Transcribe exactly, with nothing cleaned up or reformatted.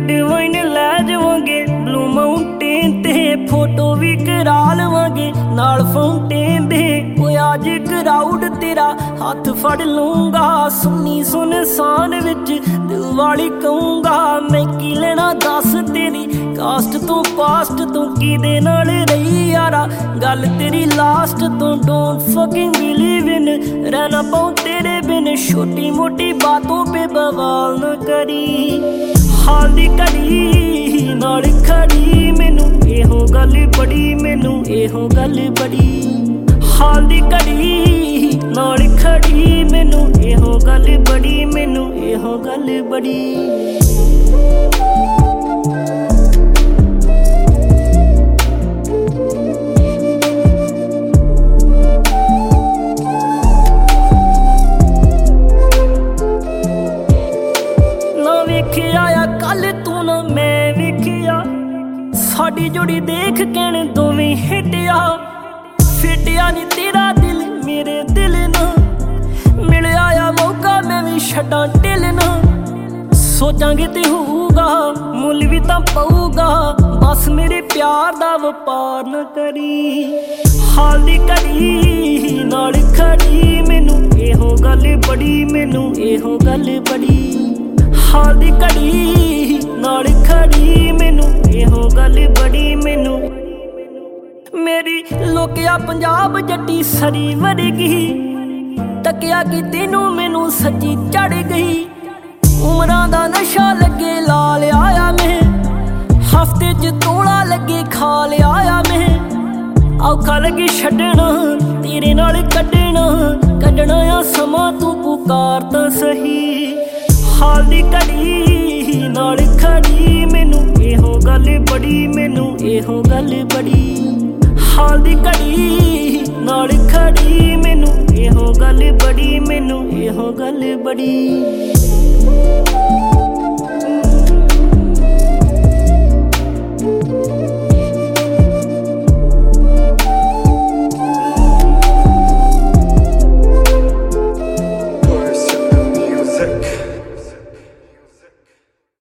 Red wine ਲੈ ਜਾਵਾਂਗੇ blue mountain ਤੇ फोटो भी करा लवांगे नाल फाउंटेन दे ओए आज क्राउड तेरा हाथ फड़ लूंगा सुनी सुनसान विच दिल वाली कहूंगा मैं की लेना दस तेरी कास्ट तो पास्ट तो किदे नाल रही यारा गल तेरी लास्ट तो डोंट फकिंग बिलीव इन रहना पाऊं तेरे बिन छोटी मोटी बातों पे बवाल न करी हाल दी घड़ी नाल खड़ी मैनू एहो गल बड़ी मैनू एहो गल बड़ी हाल दी घड़ी नाल खड़ी मैनू एहो गल बड़ी मैनू एहो गल बड़ी ना वेखिया कल तू ना मैं वेखिया साडी जोड़ी देख कहने दोवें हिटिया फिटिया नी तेरा दिल मेरे दिल ना मिल आया मौका मैं भी छड्डां ढिल ना सोचांगे ते होऊगा मुल भी तां पऊगा बस मेरे प्यार दा वपार न करी हाल दी घड़ी नाल खड़ी मैनू एहो गल बड़ी मैनू एहो गल बड़ी हाल दी घड़ी नाल खड़ी मैनू एहो गल बड़ी मैनू मेरी लोकिया पंजाब जट्टी सरी वरगी तकिया कि तेनू मैनू सच्ची चढ़ गई उमरां दा नशा लगे ला लिया मैं हफ्ते च तोला लगे खा लिया मैं औखा लगे छड्डना तेरे नाल कड्डना कड्डना आ समा तू पुकार तां सही हाल दी घड़ी नाल खड़ी मैनू एहो गल बड़ी मैनू एहो गल बड़ी हाल दी घड़ी नाल खड़ी मैनू एहो गल बड़ी मैनू एहो गल बड़ी।